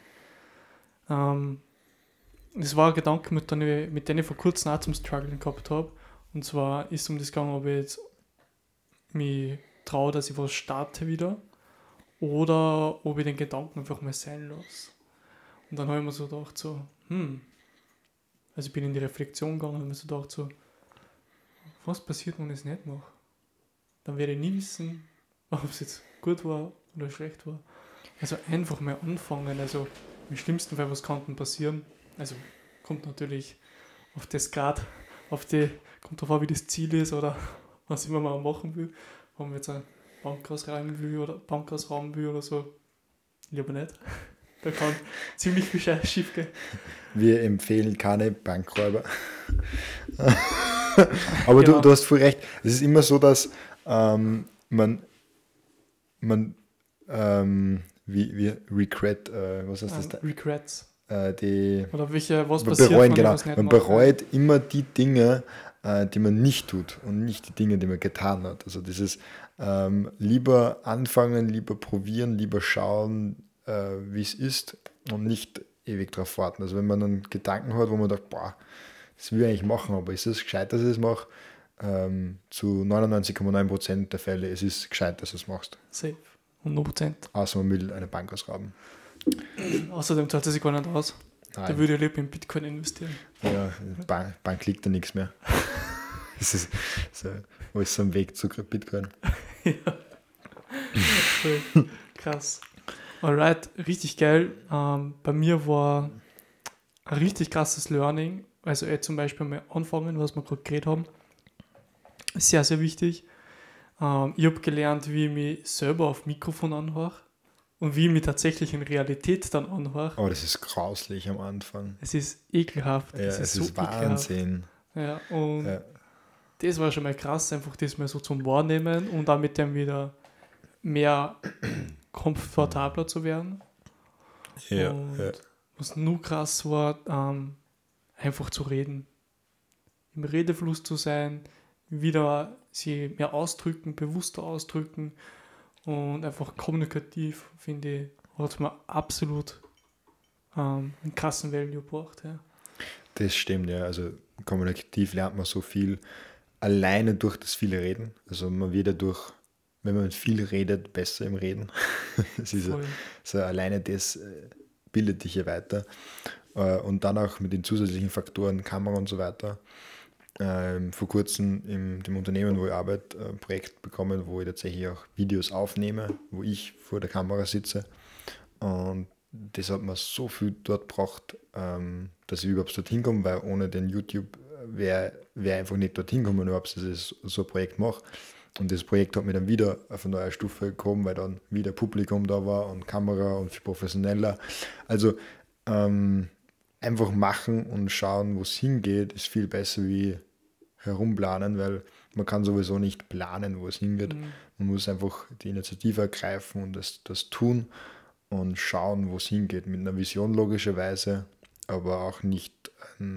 S1: das war ein Gedanke, mit dem ich vor kurzem auch zum Struggling gehabt habe. Und zwar ist es um das gegangen, ob ich jetzt mich traue, dass ich was starte wieder oder ob ich den Gedanken einfach mal sein lasse. Und dann habe ich mir so gedacht, also ich bin in die Reflexion gegangen und habe mir so gedacht, was passiert, wenn ich es nicht mache? Dann werde ich nie wissen, ob es jetzt gut war oder schlecht war. Also einfach mal anfangen. Also im schlimmsten Fall, was kann denn passieren? Also kommt natürlich auf das Grad, kommt darauf an, wie das Ziel ist oder was immer man machen will. Wenn man jetzt eine Bank ausrauben will oder so, lieber nicht. Da kann ziemlich viel Scheiß schief gehen.
S2: Wir empfehlen keine Bankräuber. Aber genau. Du hast voll recht. Es ist immer so, dass man wie Regret, was heißt das da?
S1: Regrets.
S2: Oder
S1: was passiert,
S2: bereuen, genau. Man bereut immer die Dinge, die man nicht tut und nicht die Dinge, die man getan hat. Also dieses lieber anfangen, lieber probieren, lieber schauen, wie es ist und nicht ewig drauf warten. Also wenn man einen Gedanken hat, wo man sagt, boah, das will ich eigentlich machen, aber ist es gescheit, dass ich es mache? Zu 99,9% der Fälle ist es gescheit, dass du es machst.
S1: Safe. 100%.
S2: Außer man will eine Bank ausrauben.
S1: Außerdem zahlt es sich gar nicht aus.
S2: Nein.
S1: Da würde ich lieber in Bitcoin investieren.
S2: Ja, Bank liegt da nichts mehr. Das ist alles so ein Weg zu Bitcoin.
S1: Ja. Krass. Alright, richtig geil. Bei mir war ein richtig krasses Learning. Also zum Beispiel mal anfangen, was wir gerade geredet haben. Sehr, sehr wichtig. Ich habe gelernt, wie ich mich selber auf Mikrofon anhöre und wie ich mich tatsächlich in Realität dann anhöre.
S2: Aber das ist grauslich am Anfang.
S1: Es ist ekelhaft.
S2: Ja, es ist Wahnsinn.
S1: Ja, und das war schon mal krass, einfach das mal so zum Wahrnehmen und auch mit dem wieder mehr komfortabler zu werden.
S2: Ja,
S1: und was nur krass war, einfach zu reden. Im Redefluss zu sein, wieder sie mehr ausdrücken, bewusster ausdrücken und einfach kommunikativ, finde ich, hat mir absolut einen krassen Value gebracht. Ja.
S2: Das stimmt, ja. Also kommunikativ lernt man so viel alleine durch das viele Reden. Also man wird ja durch, wenn man viel redet, besser im Reden. Es ist
S1: Voll.
S2: so alleine das bildet dich ja weiter. Und dann auch mit den zusätzlichen Faktoren, Kamera und so weiter. Vor kurzem in dem Unternehmen, wo ich arbeite, ein Projekt bekommen, wo ich tatsächlich auch Videos aufnehme, wo ich vor der Kamera sitze. Und das hat mir so viel dort gebracht, dass ich überhaupt dorthin komme, weil ohne den YouTube wäre einfach nicht dorthin gekommen, überhaupt, dass ich so ein Projekt mache. Und das Projekt hat mich dann wieder auf eine neue Stufe gekommen, weil dann wieder Publikum da war und Kamera und viel professioneller. Also einfach machen und schauen, wo es hingeht, ist viel besser wie herumplanen, weil man kann sowieso nicht planen, wo es hingeht. Man muss einfach die Initiative ergreifen und das tun und schauen, wo es hingeht, mit einer Vision logischerweise, aber auch nicht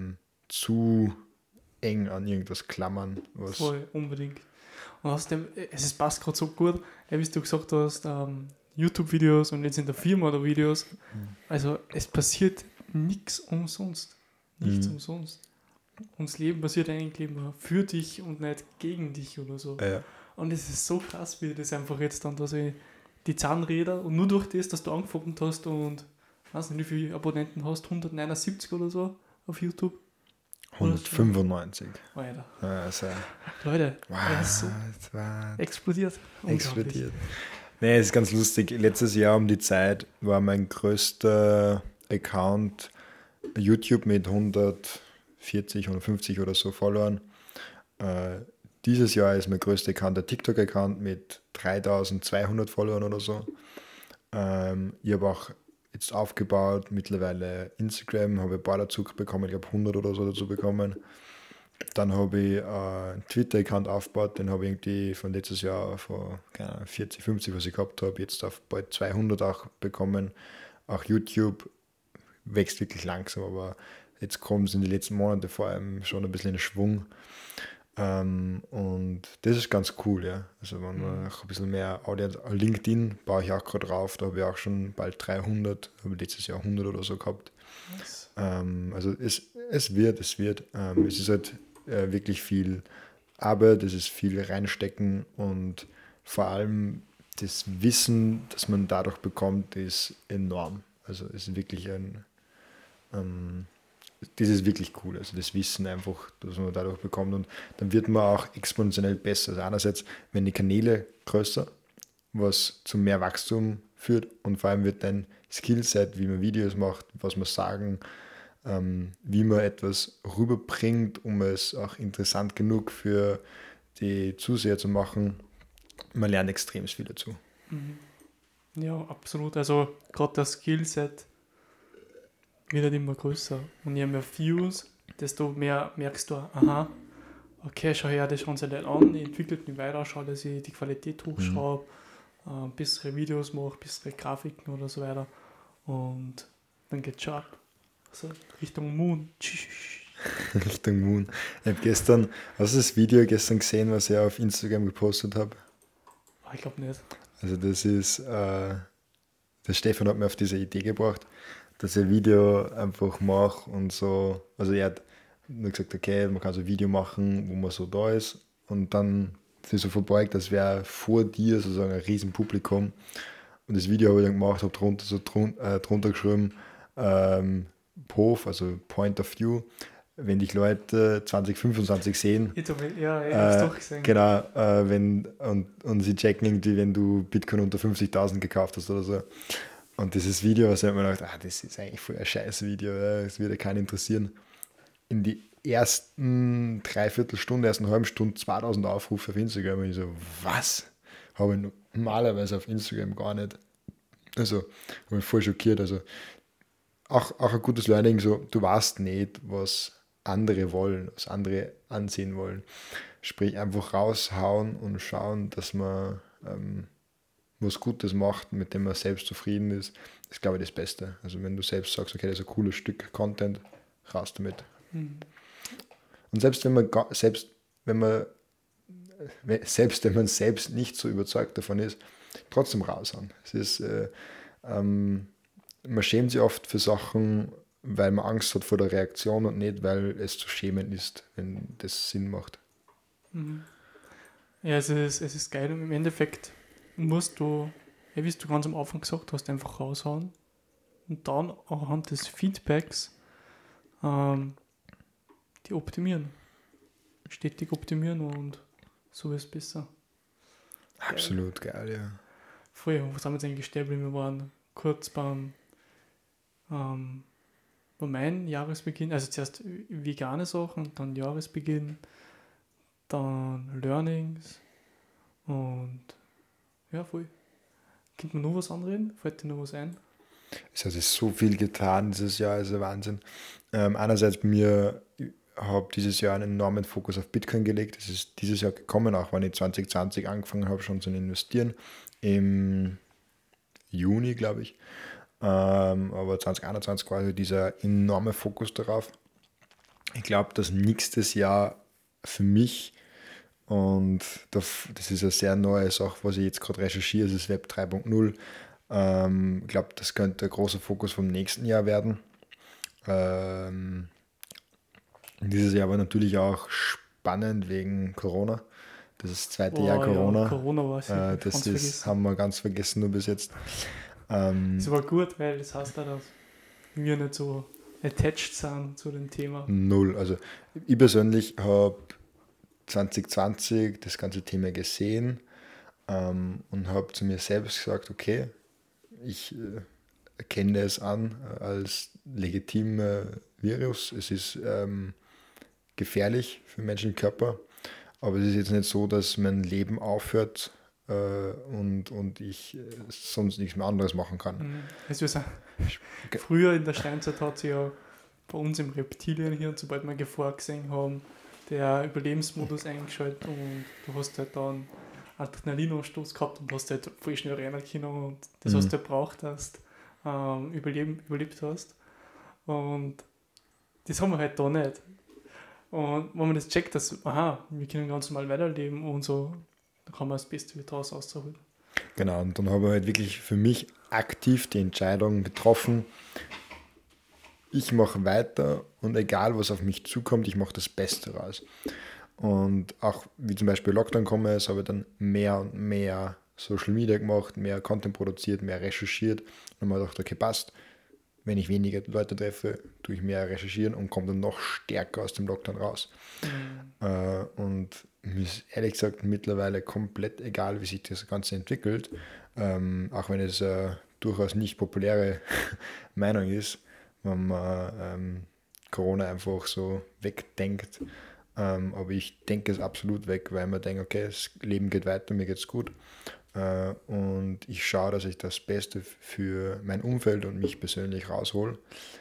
S2: zu eng an irgendwas klammern.
S1: Voll, unbedingt. Und außerdem, es passt gerade so gut, wie du gesagt hast, YouTube-Videos und jetzt in der Firma oder Videos. Also es passiert nichts umsonst. Nichts umsonst. Und das Leben passiert eigentlich immer für dich und nicht gegen dich oder so.
S2: Ja.
S1: Und es ist so krass, wie das einfach jetzt dann, dass ich die Zahnräder und nur durch das, dass du angefangen hast und weiß nicht, wie viele Abonnenten hast, 179 oder so auf YouTube.
S2: 195.
S1: Alter.
S2: Also,
S1: Leute, er ist so
S2: wow,
S1: explodiert.
S2: explodiert. Nee, es ist ganz lustig. Letztes Jahr um die Zeit war mein größter Account YouTube mit 140, 150 oder so Followern. Dieses Jahr ist mein größter Account der TikTok-Account mit 3200 Followern oder so. Ich habe auch jetzt aufgebaut, mittlerweile Instagram, habe ich ein paar dazu bekommen, ich glaube 100 oder so dazu bekommen. Dann habe ich einen Twitter-Account aufgebaut, den habe ich irgendwie von letztes Jahr vor 40, 50, was ich gehabt habe, jetzt auf bald 200 auch bekommen. Auch YouTube wächst wirklich langsam, aber jetzt kommt es in den letzten Monaten vor allem schon ein bisschen in Schwung. Und das ist ganz cool, ja. Also wenn man auch ein bisschen mehr Audience, LinkedIn baue ich auch gerade drauf, da habe ich auch schon bald 300, habe letztes Jahr 100 oder so gehabt.
S1: Nice.
S2: Also es wird. Es ist halt wirklich viel Arbeit, es ist viel reinstecken und vor allem das Wissen, das man dadurch bekommt, ist enorm. Also es ist wirklich das ist wirklich cool, also das Wissen einfach, das man dadurch bekommt und dann wird man auch exponentiell besser. Also einerseits werden die Kanäle größer, was zu mehr Wachstum führt und vor allem wird dein Skillset, wie man Videos macht, was man sagen, wie man etwas rüberbringt, um es auch interessant genug für die Zuseher zu machen. Man lernt extrem viel dazu.
S1: Ja, absolut. Also gerade das Skillset wird halt immer größer. Und je mehr Views, desto mehr merkst du, aha, okay, schau her, das schauen sie Leute an, ich entwickle mich weiter, schau, dass ich die Qualität hochschraube, bessere Videos mache, bessere Grafiken oder so weiter. Und dann geht's schon ab. Also Richtung Moon.
S2: Richtung Moon. Ich habe gestern, hast du das Video gestern gesehen, was ich auf Instagram gepostet habe?
S1: Ich glaube nicht.
S2: Also das ist, der Stefan hat mir auf diese Idee gebracht, dass ich ein Video einfach mache und so, also er hat nur gesagt, okay, man kann so ein Video machen, wo man so da ist und dann sich so verbeugt, als wäre vor dir sozusagen ein riesen Publikum und das Video habe ich dann gemacht, habe drunter geschrieben, POV, also Point of View, wenn dich Leute 2025 sehen,
S1: Ich hab's doch gesehen.
S2: genau, und sie checken irgendwie, wenn du Bitcoin unter 50.000 gekauft hast oder so. Und dieses Video, was ich habe mir gedacht, das ist eigentlich voll ein scheiß Video, das wird ja keinen interessieren. In die ersten Dreiviertelstunde, ersten halben Stunde 2000 Aufrufe auf Instagram. Und ich so, was? Habe ich normalerweise auf Instagram gar nicht. Also, habe mich voll schockiert. Also, auch ein gutes Learning, so, du weißt nicht, was andere wollen, was andere ansehen wollen. Sprich, einfach raushauen und schauen, dass man was Gutes macht, mit dem man selbst zufrieden ist, ist, glaube ich, das Beste. Also wenn du selbst sagst, okay, das ist ein cooles Stück Content, raus damit. Und selbst wenn man selbst nicht so überzeugt davon ist, trotzdem raushauen. Es ist man schämt sich oft für Sachen, weil man Angst hat vor der Reaktion und nicht, weil es zu schämen ist, wenn das Sinn macht.
S1: Mhm. Ja, es ist geil und im Endeffekt musst du, ja, wie du ganz am Anfang gesagt hast, einfach raushauen und dann anhand des Feedbacks ähm, die optimieren. Stetig optimieren und so ist es besser. Geil.
S2: Absolut geil, ja.
S1: Vorher, wo sind wir jetzt eigentlich stehen geblieben? Wir waren kurz bei meinem Jahresbeginn, also zuerst vegane Sachen, dann Jahresbeginn, dann Learnings und ja, voll. Könnte man noch was anreden? Fällt dir noch was ein?
S2: Es hat sich so viel getan dieses Jahr, also Wahnsinn. Einerseits bei mir, ich habe dieses Jahr einen enormen Fokus auf Bitcoin gelegt. Das ist dieses Jahr gekommen, auch wenn ich 2020 angefangen habe, schon zu investieren. Im Juni, glaube ich. Aber 2021 quasi dieser enorme Fokus darauf. Ich glaube, dass nächstes Jahr für mich, und das ist eine sehr neue Sache, was ich jetzt gerade recherchiere, das ist Web 3.0. Ich glaube, das könnte der große Fokus vom nächsten Jahr werden. Dieses Jahr war natürlich auch spannend wegen Corona. Das ist das zweite Jahr
S1: Boah, ja,
S2: Corona.
S1: Corona war es ja
S2: Das
S1: ganz
S2: ist,
S1: vergessen.
S2: haben wir ganz vergessen nur bis jetzt.
S1: Das war gut, weil das heißt auch, dass wir nicht so attached sind zu dem Thema.
S2: Null. Also ich persönlich habe 2020 das ganze Thema gesehen und habe zu mir selbst gesagt, okay, ich erkenne es an als legitimer Virus. Es ist gefährlich für den menschlichen Körper, aber es ist jetzt nicht so, dass mein Leben aufhört und ich sonst nichts mehr anderes machen kann.
S1: Mhm. Also wir sind, früher in der Steinzeit hat sich ja bei uns im Reptilienhirn, sobald wir Gefahr gesehen haben, der Überlebensmodus eingeschaltet und du hast halt dann Adrenalinausstoß gehabt und hast halt voll schnell rennen können und das, was du braucht hast, überlebt hast. Und das haben wir halt da nicht. Und wenn man das checkt, dass, aha, wir können ganz normal weiterleben und so, dann kann man das Beste wieder draus rausholen.
S2: Genau, und dann habe ich halt wirklich für mich aktiv die Entscheidung getroffen, ich mache weiter und egal was auf mich zukommt, ich mache das Beste raus. Und auch wie zum Beispiel Lockdown komme, habe ich dann mehr und mehr Social Media gemacht, mehr Content produziert, mehr recherchiert. Und habe mir gedacht, okay, passt. Wenn ich weniger Leute treffe, tue ich mehr recherchieren und komme dann noch stärker aus dem Lockdown raus. Und mir ist ehrlich gesagt mittlerweile komplett egal, wie sich das Ganze entwickelt. Auch wenn es durchaus nicht populäre Meinung ist, wenn man Corona einfach so wegdenkt. Aber ich denke es absolut weg, weil man denkt, okay, das Leben geht weiter, mir geht's gut. Und ich schaue, dass ich das Beste für mein Umfeld und mich persönlich raushole.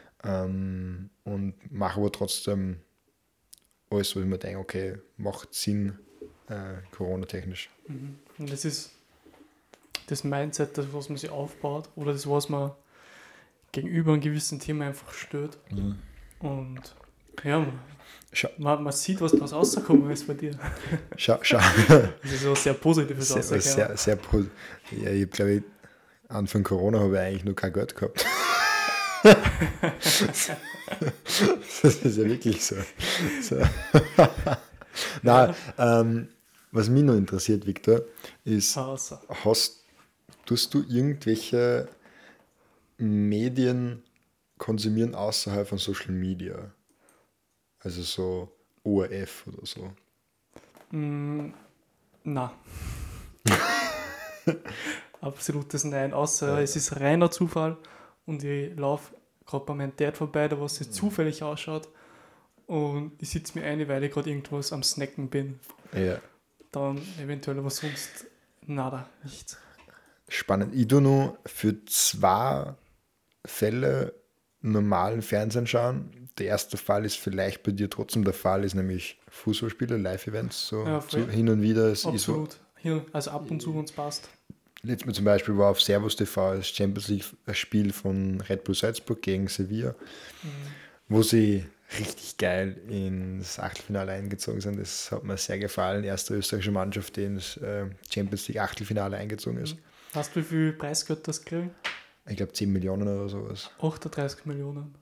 S2: Und mache aber trotzdem alles, wo ich mir denke, okay, macht Sinn, Corona-technisch.
S1: Mhm. Und das ist das Mindset, das, was man sich aufbaut oder das, was man gegenüber einem gewissen Thema einfach stört.
S2: Mhm.
S1: Und ja,
S2: Schau,
S1: man sieht, was daraus rausgekommen ist bei dir.
S2: schau.
S1: Das ist so sehr positives
S2: Sehr, sehr positiv. Ja, ich glaube, Anfang Corona habe ich eigentlich nur kein Geld gehabt. Das ist ja wirklich so. Nein, was mich noch interessiert, Victor, ist, tust du irgendwelche Medien konsumieren außerhalb von Social Media? Also so ORF oder so?
S1: Na. Absolutes Nein, außer es ist reiner Zufall und ich laufe gerade bei meinem Dad vorbei, der was jetzt zufällig ausschaut und ich sitze mir ein, weil ich gerade irgendwas am Snacken bin.
S2: Ja.
S1: Dann eventuell, aber sonst nada, nichts.
S2: Spannend. Ich tue nur für 2 Fälle normalen Fernsehen schauen. Der erste Fall ist vielleicht bei dir trotzdem der Fall, ist nämlich Fußballspiele, Live-Events, so
S1: Ja,
S2: hin und wieder.
S1: Absolut. Hier, also ab und zu uns passt.
S2: Letztes Mal zum Beispiel war auf Servus TV das Champions League-Spiel von Red Bull Salzburg gegen Sevilla, wo sie richtig geil ins Achtelfinale eingezogen sind. Das hat mir sehr gefallen. Erste österreichische Mannschaft, die ins Champions League Achtelfinale eingezogen ist.
S1: Weißt du, wie viel Preisgeld das kriegen?
S2: Ich glaube 10 Millionen oder sowas.
S1: 38 Millionen.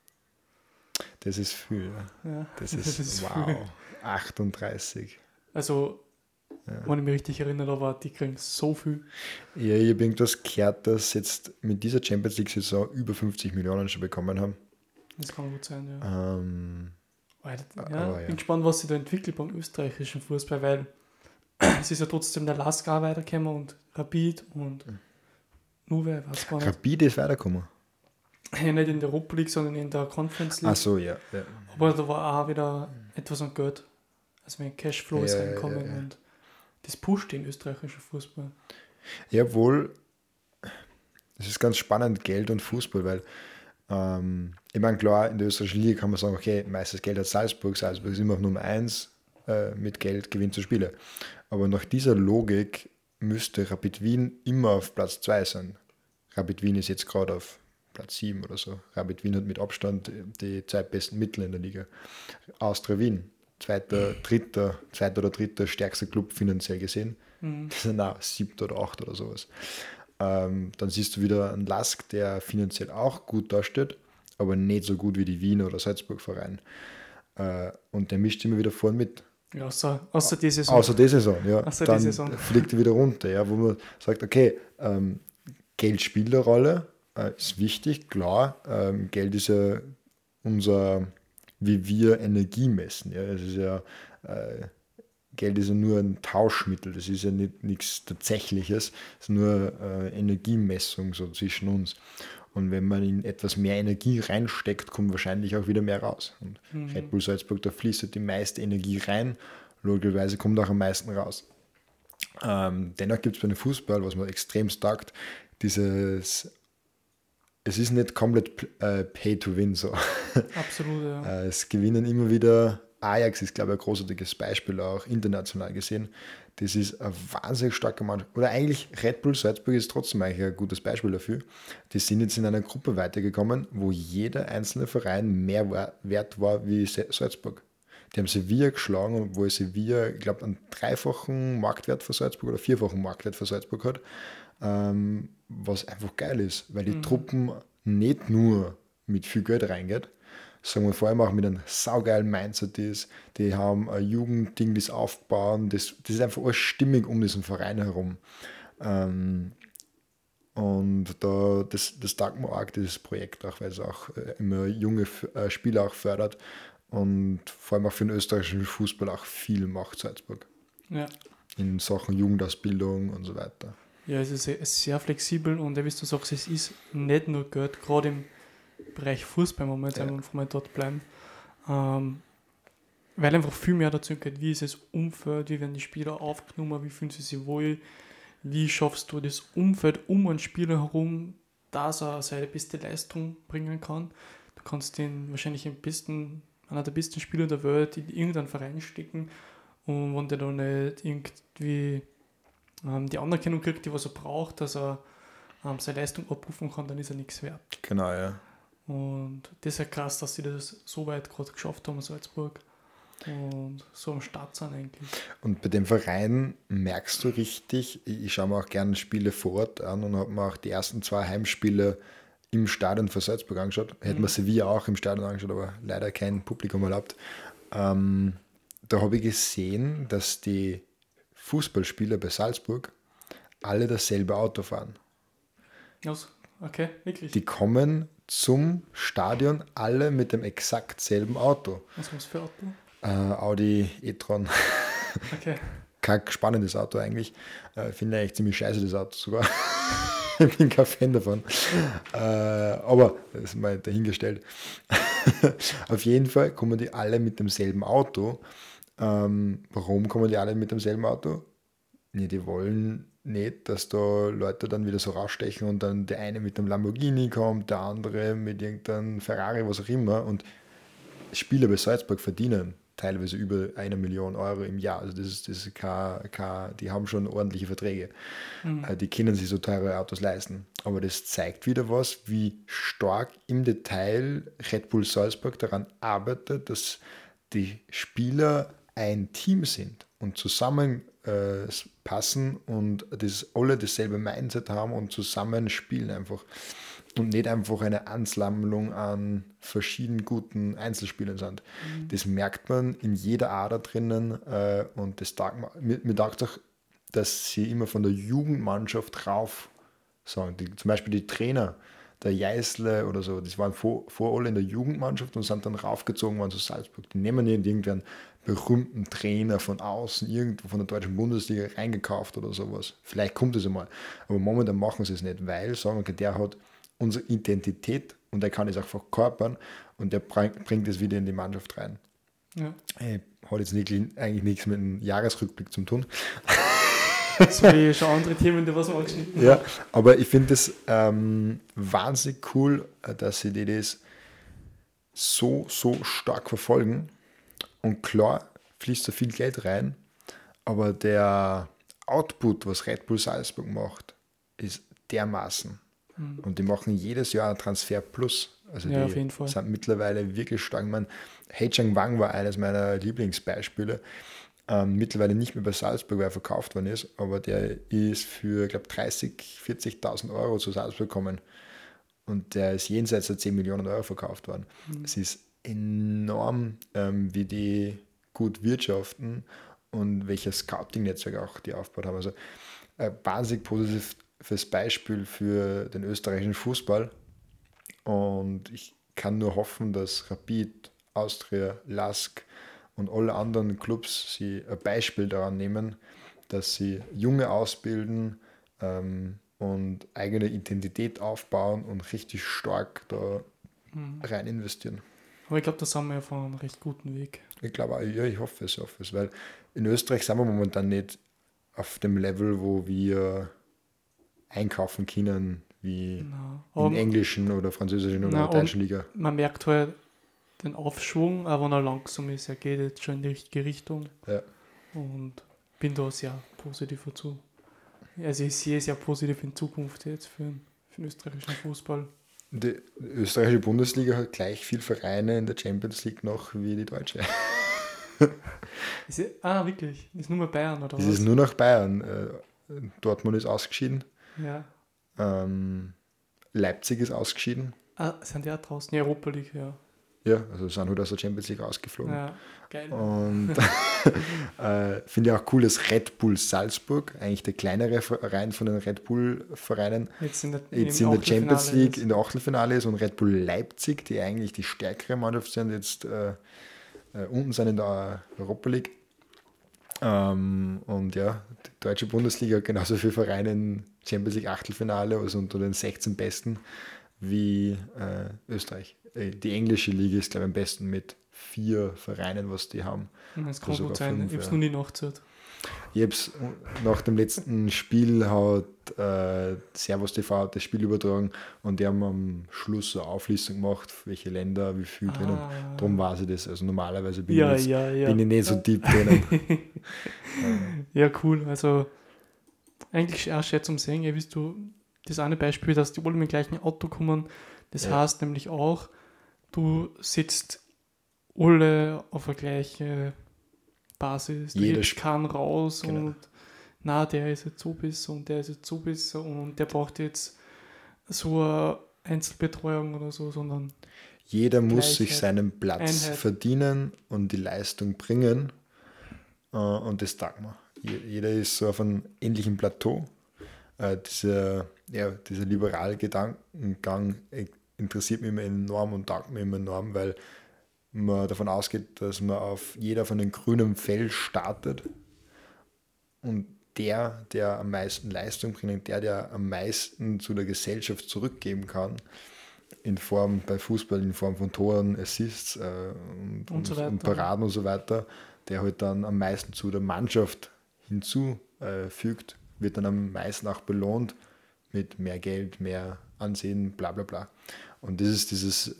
S2: Das ist viel.
S1: Ja,
S2: Das ist, wow,
S1: viel.
S2: 38.
S1: Also,
S2: Ja.
S1: wenn ich mich richtig erinnere, aber die kriegen so viel.
S2: Ja, ich habe irgendwas gehört, dass jetzt mit dieser Champions League-Saison über 50 Millionen schon bekommen haben.
S1: Das kann gut sein, ja. Ja,
S2: Aber
S1: bin
S2: ja.
S1: gespannt, was sich da entwickelt beim österreichischen Fußball, weil es ist ja trotzdem der LASK auch weitergekommen und Rapid und Nuve, weiß gar nicht.
S2: Rapid ist weitergekommen.
S1: Ja, nicht in der Europa League, sondern in der Conference
S2: Ach
S1: League.
S2: so, ja. Ja,
S1: Aber da war auch wieder etwas an Geld. Also wenn Cashflow ist reinkommen
S2: ja.
S1: und das pusht den österreichischen Fußball.
S2: Ja, wohl, es ist ganz spannend, Geld und Fußball, weil ich meine, klar, in der österreichischen Liga kann man sagen, okay, meistes Geld hat Salzburg, Salzburg ist immer auf Nummer 1, mit Geld gewinnt zu Spiele. Aber nach dieser Logik müsste Rapid Wien immer auf Platz 2 sein. Rapid Wien ist jetzt gerade auf Platz 7 oder so. Rapid Wien hat mit Abstand die zweitbesten Mittel in der Liga. Austria Wien, zweiter oder dritter stärkster Club finanziell gesehen. Das sind auch 7. oder 8. oder sowas. Dann siehst du wieder einen Lask, der finanziell auch gut dasteht, aber nicht so gut wie die Wien oder Salzburg-Verein. Und der mischt immer wieder vorn mit.
S1: Ja, außer die Saison.
S2: Außer die Saison, ja.
S1: Außer die
S2: Dann
S1: Saison.
S2: fliegt er wieder runter, ja, wo man sagt, okay, Geld spielt eine Rolle, ist wichtig, klar. Geld ist ja unser, wie wir Energie messen. Ja. Es ist ja, Geld ist ja nur ein Tauschmittel, das ist ja nichts Tatsächliches, es ist nur Energiemessung so zwischen uns. Und wenn man in etwas mehr Energie reinsteckt, kommt wahrscheinlich auch wieder mehr raus. Und Red Bull Salzburg, da fließt halt die meiste Energie rein, logischerweise kommt auch am meisten raus. Dennoch gibt es bei dem Fußball, was mir extrem taugt, es ist nicht komplett Pay to Win so.
S1: Absolut, ja.
S2: Es gewinnen immer wieder, Ajax ist, glaube ich, ein großartiges Beispiel, auch international gesehen. Das ist ein wahnsinnig starker Mannschaft. Oder eigentlich Red Bull Salzburg ist trotzdem eigentlich ein gutes Beispiel dafür. Die sind jetzt in einer Gruppe weitergekommen, wo jeder einzelne Verein mehr wert war wie Salzburg. Die haben Sevilla geschlagen, obwohl Sevilla, ich glaube, einen 3-fachen Marktwert für Salzburg oder 4-fachen Marktwert für Salzburg hat. Was einfach geil ist, weil die Truppen nicht nur mit viel Geld reingeht, sondern vor allem auch mit einem saugeilen Mindset ist. Die haben ein Jugendding, das aufbauen, das ist einfach alles stimmig um diesen Verein herum. Und das taugt mir arg, dieses Projekt auch, weil es auch immer junge Spieler auch fördert und vor allem auch für den österreichischen Fußball auch viel macht, Salzburg.
S1: Ja.
S2: In Sachen Jugendausbildung und so weiter.
S1: Ja, es ist sehr flexibel und wie du sagst, es ist nicht nur Geld, gerade im Bereich Fußball momentan, wenn wir dort bleiben, weil einfach viel mehr dazu geht, wie ist das Umfeld, wie werden die Spieler aufgenommen, wie fühlen sie sich wohl, wie schaffst du das Umfeld um einen Spieler herum, dass er seine beste Leistung bringen kann. Du kannst den wahrscheinlich einer der besten Spieler der Welt in irgendeinen Verein stecken und wenn der dann nicht irgendwie die Anerkennung kriegt, die was er braucht, dass er seine Leistung abrufen kann, dann ist er nichts wert.
S2: Genau, ja.
S1: Und das ist ja krass, dass sie das so weit gerade geschafft haben in Salzburg und so am Start sind eigentlich.
S2: Und bei dem Verein merkst du richtig, ich schaue mir auch gerne Spiele vor Ort an und habe mir auch die ersten 2 Heimspiele im Stadion für Salzburg angeschaut. Hätten wir Sevilla auch im Stadion angeschaut, aber leider kein Publikum erlaubt. Da habe ich gesehen, dass die Fußballspieler bei Salzburg alle dasselbe Auto fahren.
S1: Okay, wirklich.
S2: Die kommen zum Stadion alle mit dem exakt selben Auto.
S1: Was war das für ein Auto?
S2: Audi e-tron.
S1: Okay.
S2: Kein spannendes Auto eigentlich. Finde eigentlich ziemlich scheiße, das Auto sogar. Ich bin kein Fan davon. Aber das ist mal dahingestellt. Auf jeden Fall kommen die alle mit demselben Auto. Warum kommen die alle mit demselben Auto? Nee, die wollen nicht, dass da Leute dann wieder so rausstechen und dann der eine mit dem Lamborghini kommt, der andere mit irgendeinem Ferrari, was auch immer. Und Spieler bei Salzburg verdienen teilweise über 1 Million Euro im Jahr. Also das ist die haben schon ordentliche Verträge. Die können sich so teure Autos leisten. Aber das zeigt wieder was, wie stark im Detail Red Bull Salzburg daran arbeitet, dass die Spieler ein Team sind und zusammen passen und alle dasselbe Mindset haben und zusammen spielen einfach. Und nicht einfach eine Ansammlung an verschiedenen guten Einzelspielern sind. Das merkt man in jeder Ader drinnen und das mir taugt auch, dass sie immer von der Jugendmannschaft rauf sagen. Zum Beispiel die Trainer, der Jeißle oder so, das waren vor alle in der Jugendmannschaft und sind dann raufgezogen worden zu Salzburg. Die nehmen nicht irgendeinen berühmten Trainer von außen, irgendwo von der deutschen Bundesliga reingekauft oder sowas. Vielleicht kommt es einmal. Aber momentan machen sie es nicht, weil sagen, okay, der hat unsere Identität und der kann es auch verkörpern und der bringt es wieder in die Mannschaft rein.
S1: Ja.
S2: Hat jetzt eigentlich nichts mit dem Jahresrückblick zu tun.
S1: So wie schon andere Themen, die was wir angeschnitten haben.
S2: Ja, aber ich finde es wahnsinnig cool, dass sie das so stark verfolgen. Und klar fließt da viel Geld rein, aber der Output, was Red Bull Salzburg macht, ist dermaßen. Und die machen jedes Jahr einen Transfer Plus. Also
S1: Ja,
S2: die
S1: auf jeden Fall.
S2: sind mittlerweile wirklich stark. Ich meine, He Chang-Wang war eines meiner Lieblingsbeispiele. Mittlerweile nicht mehr bei Salzburg, weil er verkauft worden ist, aber der ist für, ich glaube, 30.000, 40.000 Euro zu Salzburg gekommen. Und der ist jenseits der 10 Millionen Euro verkauft worden. Es ist enorm, wie die gut wirtschaften und welches Scouting-Netzwerk auch die aufgebaut haben. Also wahnsinnig positives Beispiel für den österreichischen Fußball. Und ich kann nur hoffen, dass Rapid, Austria, LASK und alle anderen Clubs sie ein Beispiel daran nehmen, dass sie Junge ausbilden und eigene Identität aufbauen und richtig stark da rein investieren.
S1: Aber ich glaube, da sind wir auf einem recht guten Weg.
S2: Ich glaube auch, ja, ich hoffe es, weil in Österreich sind wir momentan nicht auf dem Level, wo wir einkaufen können, wie in englischen oder französischen oder deutschen Liga.
S1: Man merkt halt den Aufschwung, aber wenn er langsam ist, er geht jetzt schon in die richtige Richtung.
S2: Ja.
S1: Und bin da sehr positiv dazu. Also ich sehe sehr positiv in Zukunft jetzt für den österreichischen Fußball.
S2: Die österreichische Bundesliga hat gleich viele Vereine in der Champions League noch wie die deutsche.
S1: Wirklich? Ist nur mehr Bayern oder
S2: Es
S1: was?
S2: ist nur noch Bayern. Dortmund ist ausgeschieden.
S1: Ja.
S2: Leipzig ist ausgeschieden.
S1: Sind die auch draußen? Die Europa League, ja.
S2: Ja, also sind halt aus der Champions League ausgeflogen.
S1: Ja, geil.
S2: Und finde ich auch cool, dass Red Bull Salzburg, eigentlich der kleinere Verein von den Red Bull-Vereinen,
S1: jetzt in der
S2: Champions League in der Achtelfinale ist und Red Bull Leipzig, die eigentlich die stärkere Mannschaft sind, jetzt unten sind in der Europa League. Und ja, die deutsche Bundesliga hat genauso viele Vereine in Champions League Achtelfinale, also unter den 16 Besten, wie Österreich. Die englische Liga ist, glaube ich, am besten mit 4 Vereinen, was die haben.
S1: Das kann
S2: sogar
S1: gut sein.
S2: 5,
S1: Ich habe es noch nie nachgezählt.
S2: Ich habe es nach dem letzten Spiel hat Servus TV das Spiel übertragen und die haben am Schluss eine Auflistung gemacht, welche Länder, wie viel drinnen. Darum weiß ich das. Also normalerweise bin ich nicht so deep drinnen.
S1: Ja, cool. Also eigentlich auch schön zum Sehen. Ja, weißt du, das eine Beispiel, dass die alle mit dem gleichen Auto kommen, das heißt nämlich auch, du sitzt alle auf der gleichen Basis. Du hebst keinen raus und der ist jetzt so besser und der ist jetzt so besser und der braucht jetzt so eine Einzelbetreuung oder so, sondern
S2: jeder muss sich seinen Platz verdienen und die Leistung bringen und das taugt mir. Jeder ist so auf einem ähnlichen Plateau. Dieser liberale Gedankengang interessiert mich immer enorm und taugt mir immer enorm, weil man davon ausgeht, dass man auf jeder von den grünen Feld startet und der am meisten Leistung bringt, der am meisten zu der Gesellschaft zurückgeben kann, bei Fußball in Form von Toren, Assists und Paraden und so weiter, der halt dann am meisten zu der Mannschaft hinzufügt, wird dann am meisten auch belohnt mit mehr Geld, mehr Ansehen, bla bla bla. Und das ist dieses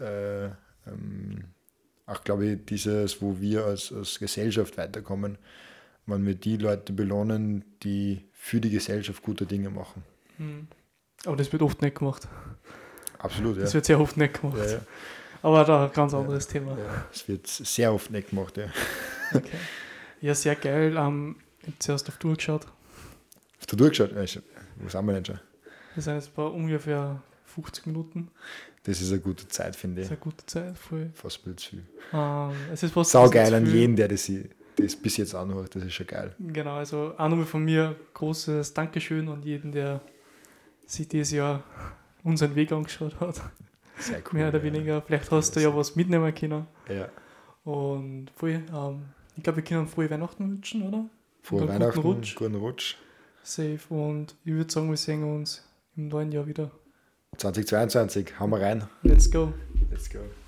S2: auch, glaube ich, dieses, wo wir als Gesellschaft weiterkommen, wenn wir die Leute belohnen, die für die Gesellschaft gute Dinge machen.
S1: Aber das wird oft nicht gemacht.
S2: Absolut, ja.
S1: Das wird sehr oft nicht gemacht.
S2: Ja.
S1: Aber da ein ganz anderes Thema.
S2: Ja, es wird sehr oft nicht gemacht, ja.
S1: Okay. Ja, sehr geil. Ich habe zuerst auf die Tour geschaut.
S2: Hast du durchgeschaut? Wo sind wir denn schon?
S1: Das sind jetzt bei ungefähr 50 Minuten.
S2: Das ist eine gute Zeit, finde
S1: Das ist
S2: ich.
S1: eine gute Zeit. Voll.
S2: Fast viel zu viel.
S1: Es ist was
S2: Saugeil an
S1: viel.
S2: jeden, der das bis jetzt anhört. Das ist schon geil.
S1: Genau, also auch nochmal von mir großes Dankeschön an jeden, der sich dieses Jahr unseren Weg angeschaut hat.
S2: Sehr cool.
S1: Mehr oder weniger. Vielleicht hast du ja was mitnehmen können.
S2: Ja.
S1: Und voll, ich glaube, wir können frohe Weihnachten wünschen, oder?
S2: Frohe
S1: Und einen
S2: Weihnachten,
S1: guten Rutsch.
S2: guten Rutsch.
S1: Safe. Und ich würde sagen, wir sehen uns im neuen Jahr wieder.
S2: 2022, hauen wir rein.
S1: Let's go.
S2: Let's go.